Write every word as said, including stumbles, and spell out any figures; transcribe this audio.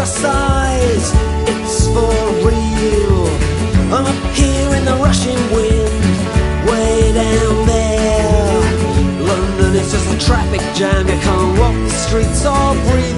side, it's for real. I'm up here in the rushing wind, way down there. London is just a traffic jam, you can't walk the streets or breathe.